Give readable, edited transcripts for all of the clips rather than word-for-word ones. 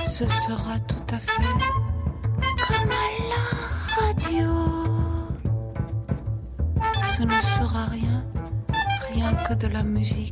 Ce sera tout à fait comme à la radio. Ce ne sera rien que de la musique.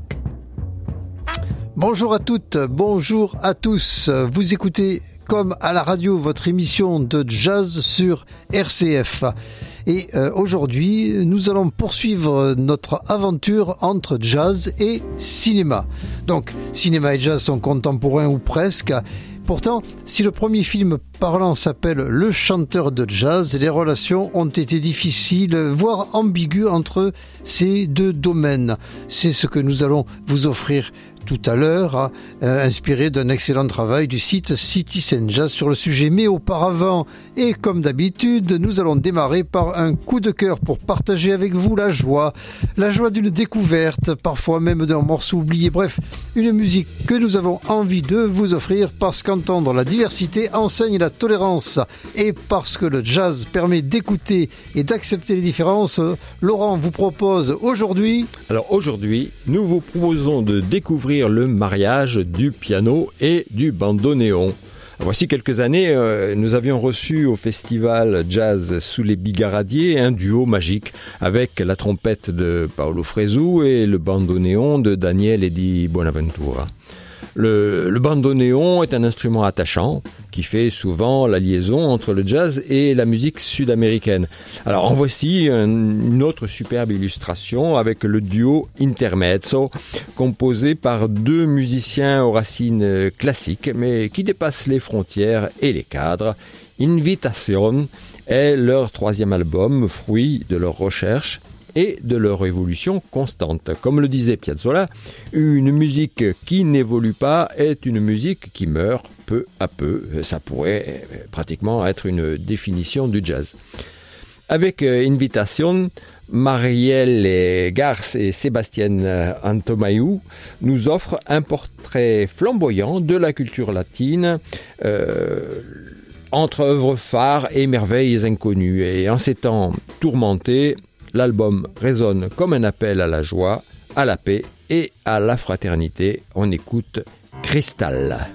Bonjour à toutes, bonjour à tous. Vous écoutez comme à la radio votre émission de jazz sur RCF. Et aujourd'hui, nous allons poursuivre notre aventure entre jazz et cinéma. Donc, cinéma et jazz sont contemporains ou presque. Pourtant, si le premier film parlant s'appelle Le chanteur de jazz, les relations ont été difficiles, voire ambiguës entre ces deux domaines. C'est ce que nous allons vous offrir tout à l'heure, inspiré d'un excellent travail du site Citizen Jazz sur le sujet. Mais auparavant, et comme d'habitude, nous allons démarrer par un coup de cœur pour partager avec vous la joie d'une découverte, parfois même d'un morceau oublié. Bref, une musique que nous avons envie de vous offrir parce qu'entendre la diversité enseigne la tolérance et parce que le jazz permet d'écouter et d'accepter les différences. Laurent vous propose aujourd'hui... Alors aujourd'hui, nous vous proposons de découvrir le mariage du piano et du bandoneon. Voici quelques années, nous avions reçu au festival Jazz sous les Bigaradiers un duo magique avec la trompette de Paolo Fresu et le bandoneon de Daniele Di Bonaventura. Le bandoneon est un instrument attachant qui fait souvent la liaison entre le jazz et la musique sud-américaine. Alors en voici une autre superbe illustration avec le duo Intermezzo, composé par deux musiciens aux racines classiques mais qui dépassent les frontières et les cadres. Invitation est leur troisième album, fruit de leurs recherches et de leur évolution constante. Comme le disait Piazzolla, une musique qui n'évolue pas est une musique qui meurt peu à peu. Ça pourrait pratiquement être une définition du jazz. Avec Invitation, Marielle Garce et Sébastien Antomayu nous offrent un portrait flamboyant de la culture latine, entre œuvres phares et merveilles inconnues. Et en ces temps tourmentés, l'album résonne comme un appel à la joie, à la paix et à la fraternité. On écoute Cristal.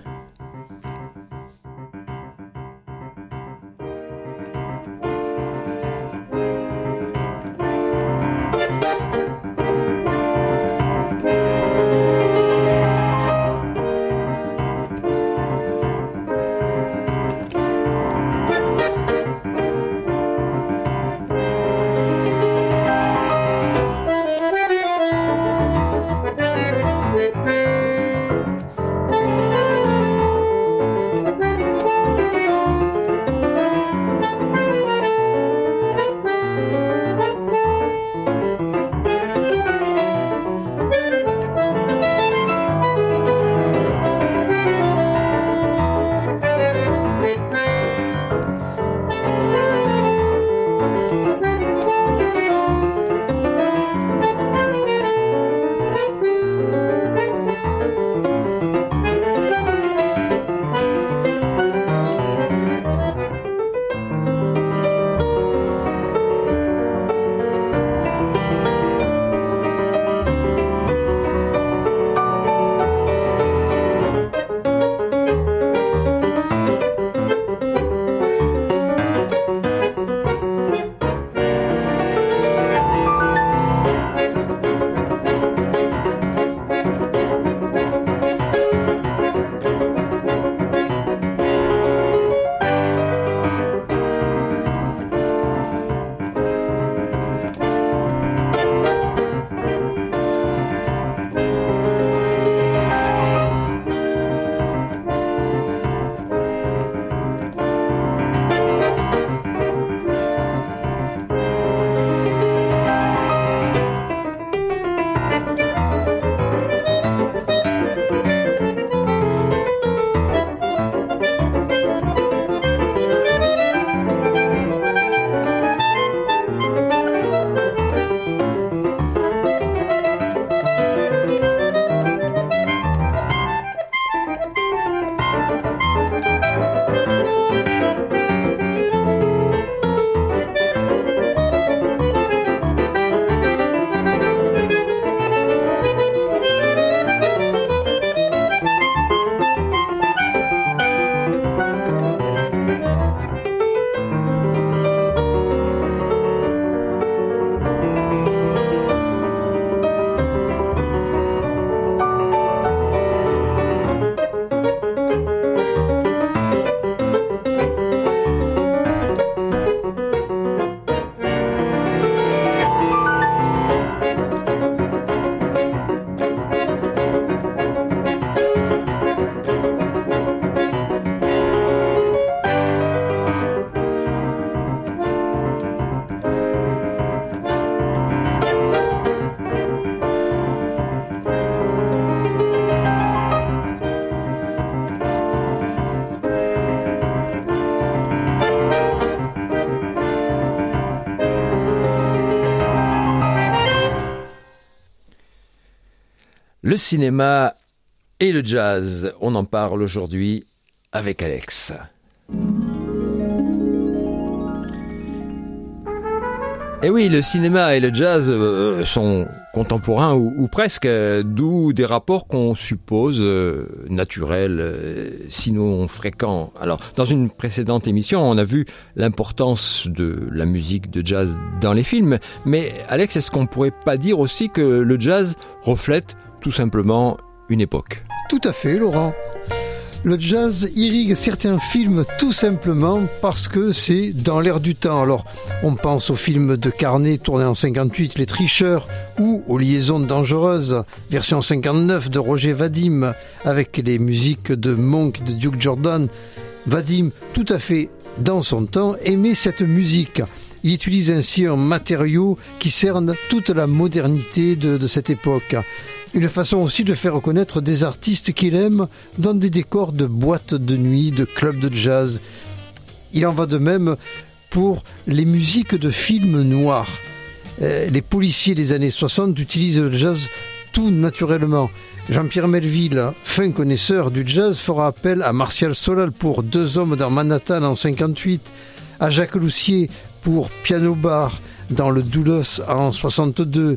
Le cinéma et le jazz, on en parle aujourd'hui avec Alex. Et oui, le cinéma et le jazz sont contemporains ou presque, d'où des rapports qu'on suppose naturels, sinon fréquents. Alors, dans une précédente émission, on a vu l'importance de la musique de jazz dans les films. Mais Alex, est-ce qu'on pourrait pas dire aussi que le jazz reflète tout simplement une époque ? Tout à fait, Laurent. Le jazz irrigue certains films tout simplement parce que c'est dans l'air du temps. Alors, on pense au film de Carnet tourné en 58, Les Tricheurs, ou aux Liaisons dangereuses, version 59 de Roger Vadim, avec les musiques de Monk et de Duke Jordan. Vadim, tout à fait dans son temps, aimait cette musique. Il utilise ainsi un matériau qui cerne toute la modernité de cette époque. Une façon aussi de faire reconnaître des artistes qu'il aime dans des décors de boîtes de nuit, de clubs de jazz. Il en va de même pour les musiques de films noirs. Les policiers des années 60 utilisent le jazz tout naturellement. Jean-Pierre Melville, fin connaisseur du jazz, fera appel à Martial Solal pour Deux hommes dans Manhattan en 58, à Jacques Loussier pour Piano Bar dans Le Doulos en 62.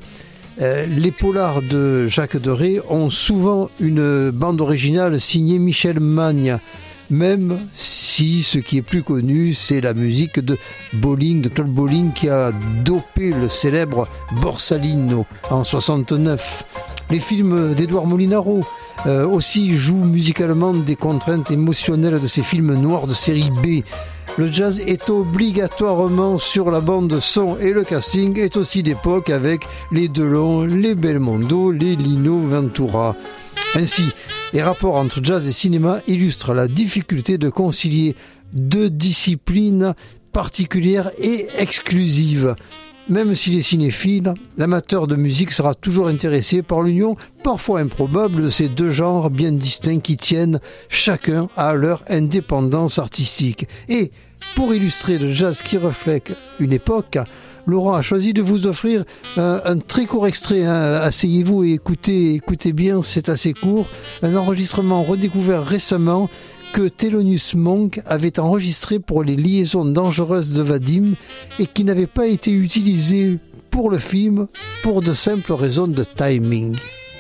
Les polars de Jacques Deray ont souvent une bande originale signée Michel Magne, même si ce qui est plus connu, c'est la musique de Bolling, de Claude Bolling, qui a dopé le célèbre Borsalino en 69. Les films d'Édouard Molinaro aussi jouent musicalement des contraintes émotionnelles de ces films noirs de série B. Le jazz est obligatoirement sur la bande son et le casting est aussi d'époque avec les Delon, les Belmondo, les Lino Ventura. Ainsi, les rapports entre jazz et cinéma illustrent la difficulté de concilier deux disciplines particulières et exclusives. Même s'il est cinéphile, l'amateur de musique sera toujours intéressé par l'union parfois improbable de ces deux genres bien distincts qui tiennent chacun à leur indépendance artistique. Et pour illustrer le jazz qui reflète une époque, Laurent a choisi de vous offrir un très court extrait. Asseyez-vous et écoutez bien, c'est assez court. Un enregistrement redécouvert récemment que Thelonious Monk avait enregistré pour les Liaisons dangereuses de Vadim et qui n'avait pas été utilisé pour le film pour de simples raisons de timing.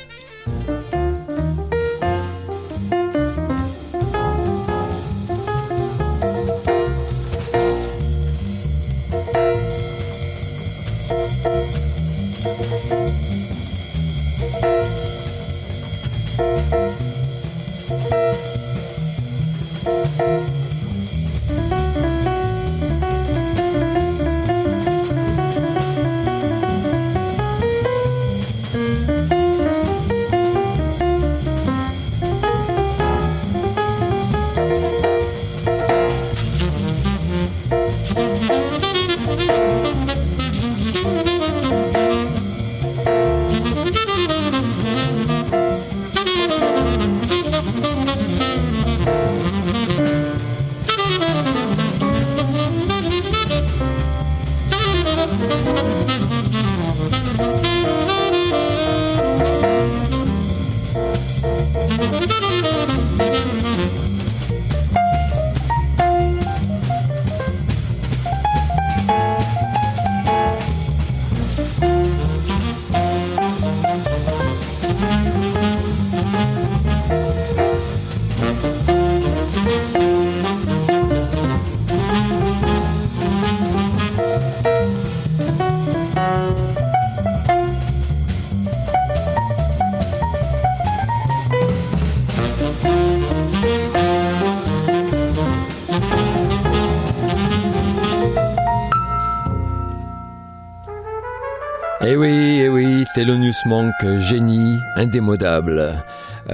Eh oui, Thelonious Monk, génie, indémodable.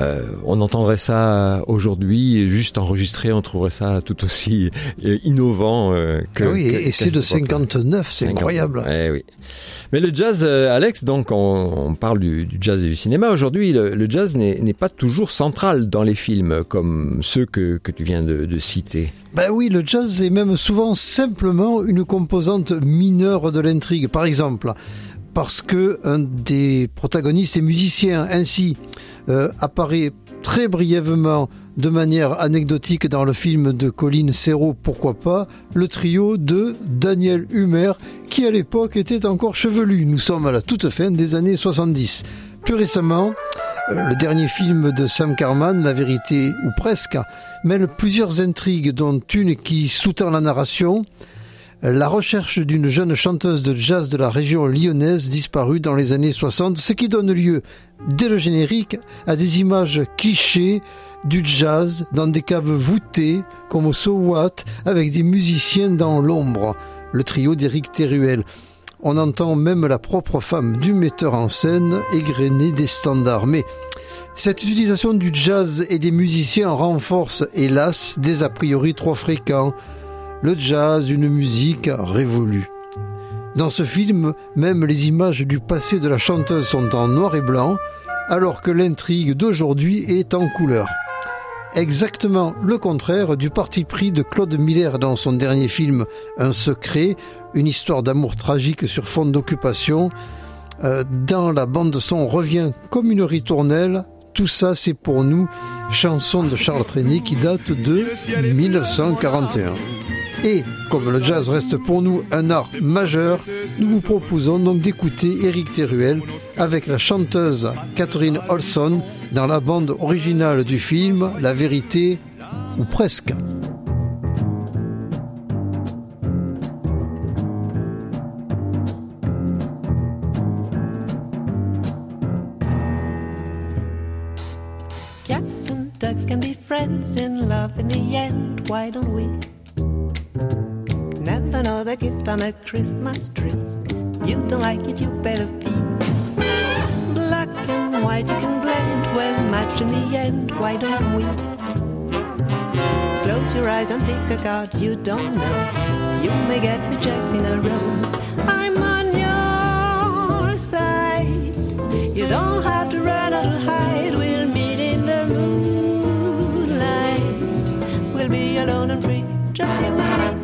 On entendrait ça aujourd'hui, juste enregistré, on trouverait ça tout aussi innovant que... Ah oui, et c'est de 59, c'est 50. Incroyable. Eh oui. Mais le jazz, Alex, donc on parle du jazz et du cinéma. Aujourd'hui, le jazz n'est pas toujours central dans les films, comme ceux que tu viens de citer. Ben oui, le jazz est même souvent simplement une composante mineure de l'intrigue. Par exemple, parce que un des protagonistes est musicien. Ainsi, apparaît très brièvement de manière anecdotique dans le film de Colin Serrault, pourquoi pas, le trio de Daniel Humer, qui à l'époque était encore chevelu. Nous sommes à la toute fin des années 70. Plus récemment, le dernier film de Sam Karman, La Vérité ou Presque, mêle plusieurs intrigues, dont une qui sous-tend la narration, la recherche d'une jeune chanteuse de jazz de la région lyonnaise disparue dans les années 60, ce qui donne lieu, dès le générique, à des images clichés du jazz dans des caves voûtées, comme au So What, avec des musiciens dans l'ombre, le trio d'Éric Théruel. On entend même la propre femme du metteur en scène égrener des standards. Mais cette utilisation du jazz et des musiciens renforce, hélas, des a priori trop fréquents. Le jazz, une musique révolue. Dans ce film, même les images du passé de la chanteuse sont en noir et blanc, alors que l'intrigue d'aujourd'hui est en couleur. Exactement le contraire du parti pris de Claude Miller dans son dernier film Un secret, une histoire d'amour tragique sur fond d'occupation. Dans la bande-son revient comme une ritournelle. Tout ça, c'est pour nous, chanson de Charles Trenet qui date de 1941. Et comme le jazz reste pour nous un art majeur, nous vous proposons donc d'écouter Éric Théruel avec la chanteuse Catherine Olson dans la bande originale du film La Vérité ou Presque. Cats and ducks can be friends in love in the end, why don't we? Never know the gift on a Christmas tree. You don't like it, you better feel. Black and white you can blend, well matched in the end, why don't we? Close your eyes and pick a card you don't know. You may get 2 checks in a row. I'm on your side. You don't have to run or to hide. We'll meet in the moonlight. We'll be alone and free, just you and me.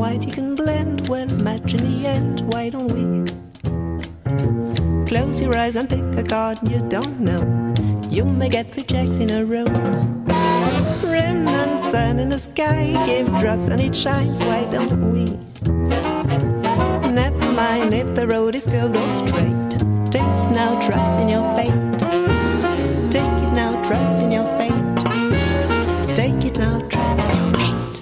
white you can blend, well match in the end, why don't we? Close your eyes and pick a card you don't know. You may get 3 checks in a row. Rain and sun in the sky, give drops and it shines, why don't we? Never mind if the road is curved or straight. Take it now, trust in your fate. Take it now, trust in your fate. Take it now, trust in your fate.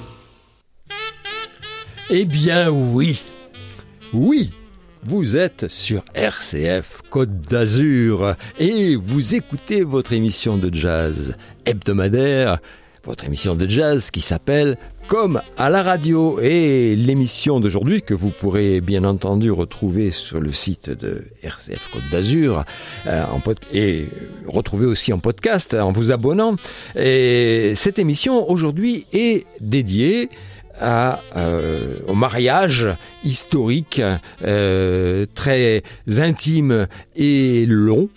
Eh bien oui, oui, vous êtes sur RCF Côte d'Azur et vous écoutez votre émission de jazz hebdomadaire, votre émission de jazz qui s'appelle Comme à la radio. Et l'émission d'aujourd'hui que vous pourrez bien entendu retrouver sur le site de RCF Côte d'Azur et retrouver aussi en podcast en vous abonnant. Et cette émission aujourd'hui est dédiée au mariage historique très intime et long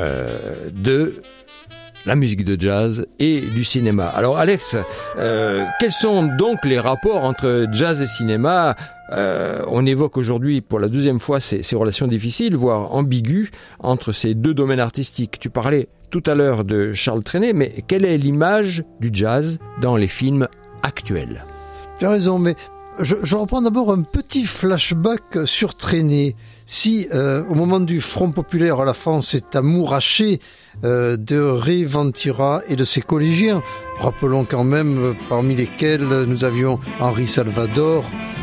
de la musique de jazz et du cinéma. Alors Alex, quels sont donc les rapports entre jazz et cinéma? On évoque aujourd'hui pour la 2e fois ces relations difficiles, voire ambiguës, entre ces 2 domaines artistiques. Tu parlais tout à l'heure de Charles Trenet, mais quelle est l'image du jazz dans les films actuels? Tu as raison, mais je reprends d'abord un petit flashback sur Trenet. Si, au moment du Front populaire, la France est amourachée de Ray Ventura et de ses collégiens, rappelons quand même, parmi lesquels nous avions Henri Salvador,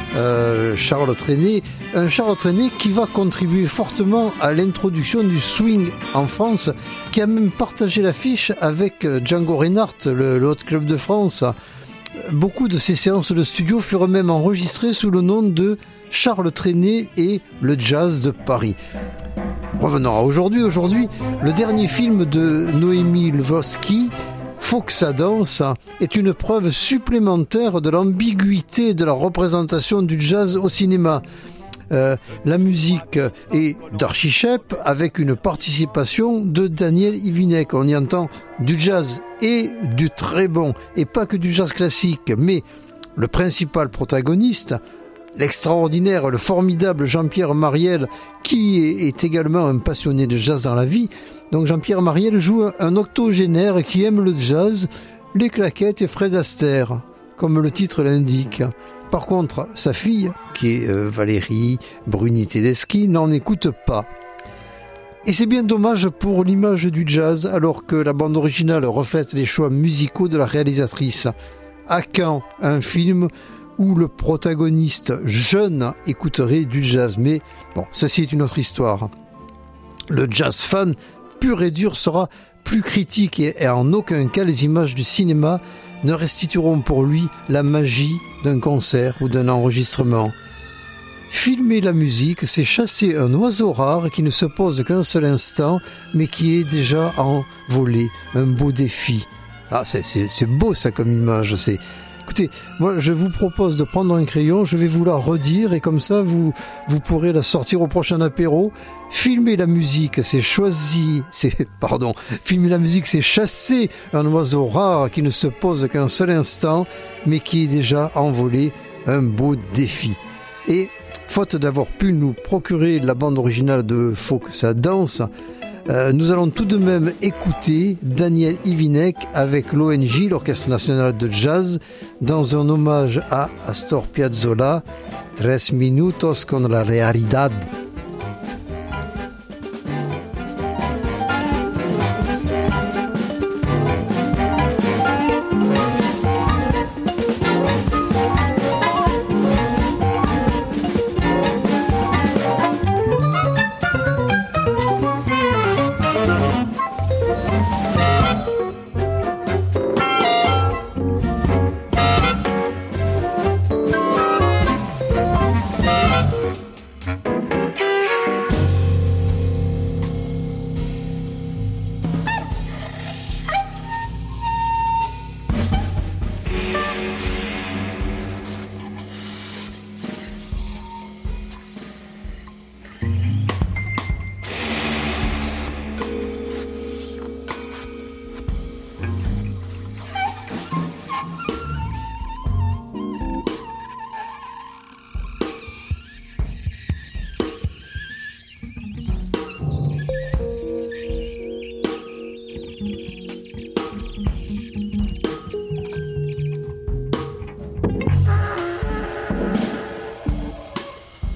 Charles Trenet, un Charles Trenet qui va contribuer fortement à l'introduction du swing en France, qui a même partagé l'affiche avec Django Reinhardt, le Hot Club de France. Beaucoup de ces séances de studio furent même enregistrées sous le nom de Charles Trenet et le jazz de Paris. Revenons à aujourd'hui. Aujourd'hui, le dernier film de Noémie Lvovsky, Faut que ça danse, est une preuve supplémentaire de l'ambiguïté de la représentation du jazz au cinéma. La musique est d'Archie Shepp avec une participation de Daniel Ivinek. On y entend du jazz et du très bon, et pas que du jazz classique, mais le principal protagoniste, l'extraordinaire, le formidable Jean-Pierre Mariel, qui est également un passionné de jazz dans la vie. Donc Jean-Pierre Mariel joue un octogénaire qui aime le jazz, les claquettes et Fred Astaire, comme le titre l'indique. Par contre, sa fille, qui est Valérie Bruni-Tedeschi, n'en écoute pas. Et c'est bien dommage pour l'image du jazz, alors que la bande originale reflète les choix musicaux de la réalisatrice. À quand un film où le protagoniste jeune écouterait du jazz? Mais bon, ceci est une autre histoire. Le jazz fan pur et dur sera plus critique et en aucun cas les images du cinéma ne restitueront pour lui la magie d'un concert ou d'un enregistrement. Filmer la musique, c'est chasser un oiseau rare qui ne se pose qu'un seul instant, mais qui est déjà envolé. Un beau défi. Ah, c'est beau ça comme image. Écoutez, moi je vous propose de prendre un crayon, je vais vous la redire et comme ça vous pourrez la sortir au prochain apéro. Filmer la musique, filmer la musique, c'est chasser un oiseau rare qui ne se pose qu'un seul instant, mais qui est déjà envolé. Un beau défi. Et faute d'avoir pu nous procurer la bande originale de Faut que ça danse, nous allons tout de même écouter Daniel Ivinek avec l'ONJ, l'Orchestre National de Jazz, dans un hommage à Astor Piazzolla, 3 minutos con la realidad.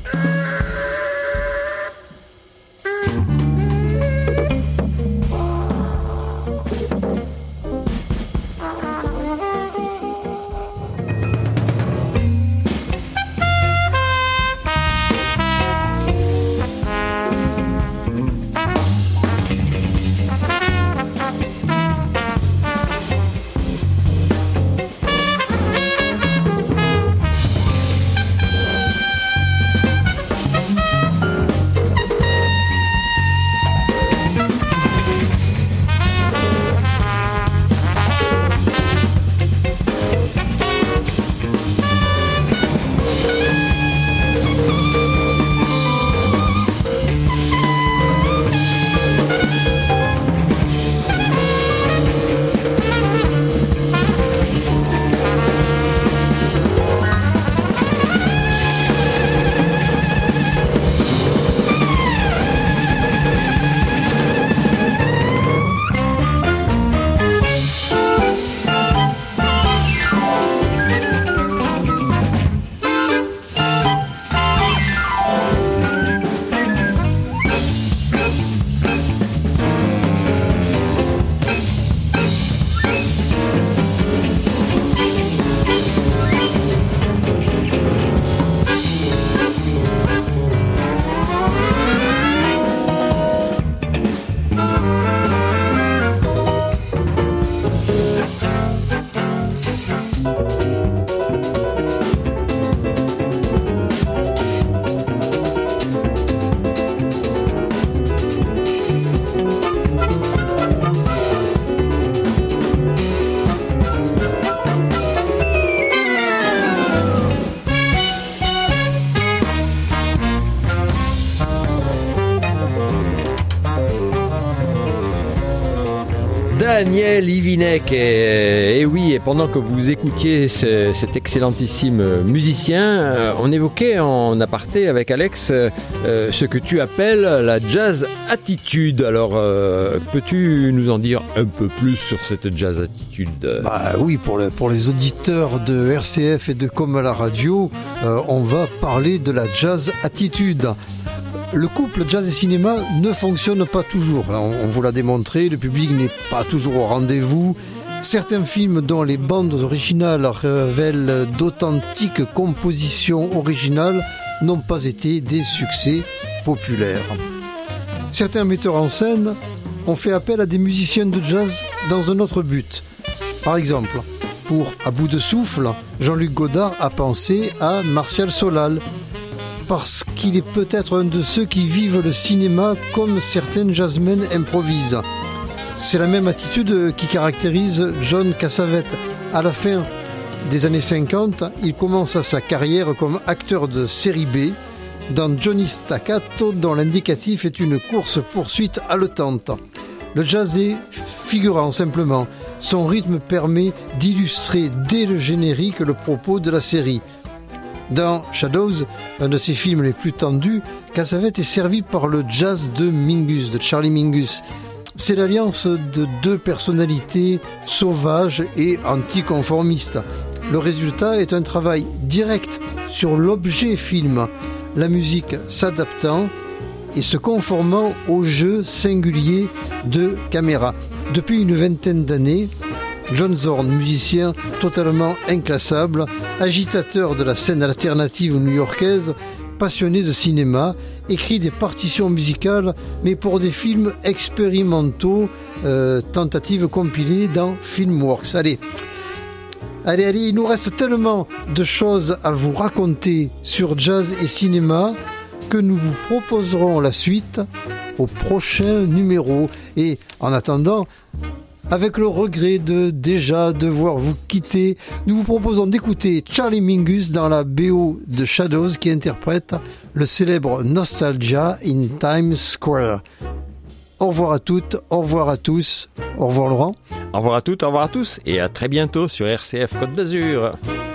Daniel Ivinek, et oui, et pendant que vous écoutiez cet excellentissime musicien, on évoquait en aparté avec Alex ce que tu appelles la jazz attitude. Alors, peux-tu nous en dire un peu plus sur cette jazz attitude? Bah oui, pour les auditeurs de RCF et de Comme à la radio, on va parler de la jazz attitude. Le couple jazz et cinéma ne fonctionne pas toujours. On vous l'a démontré, le public n'est pas toujours au rendez-vous. Certains films dont les bandes originales révèlent d'authentiques compositions originales n'ont pas été des succès populaires. Certains metteurs en scène ont fait appel à des musiciens de jazz dans un autre but. Par exemple, pour À bout de souffle, Jean-Luc Godard a pensé à Martial Solal, parce qu'il est peut-être un de ceux qui vivent le cinéma comme certains jazzmen improvisent. C'est la même attitude qui caractérise John Cassavetes. À la fin des années 50, il commence sa carrière comme acteur de série B dans Johnny Staccato, dont l'indicatif est une course-poursuite haletante. Le jazz est figurant simplement. Son rythme permet d'illustrer dès le générique le propos de la série. Dans Shadows, un de ses films les plus tendus, Cassavetes est servi par le jazz de Mingus, de Charlie Mingus. C'est l'alliance de deux personnalités sauvages et anticonformistes. Le résultat est un travail direct sur l'objet film, la musique s'adaptant et se conformant au jeu singulier de caméra. Depuis une vingtaine d'années, John Zorn, musicien totalement inclassable, agitateur de la scène alternative new-yorkaise, passionné de cinéma, écrit des partitions musicales, mais pour des films expérimentaux, tentatives compilées dans Filmworks. Allez, il nous reste tellement de choses à vous raconter sur jazz et cinéma que nous vous proposerons la suite au prochain numéro. Et en attendant, avec le regret de déjà devoir vous quitter, nous vous proposons d'écouter Charlie Mingus dans la BO de Shadows qui interprète le célèbre Nostalgia in Times Square. Au revoir à toutes, au revoir à tous, au revoir Laurent. Au revoir à toutes, au revoir à tous, et à très bientôt sur RCF Côte d'Azur.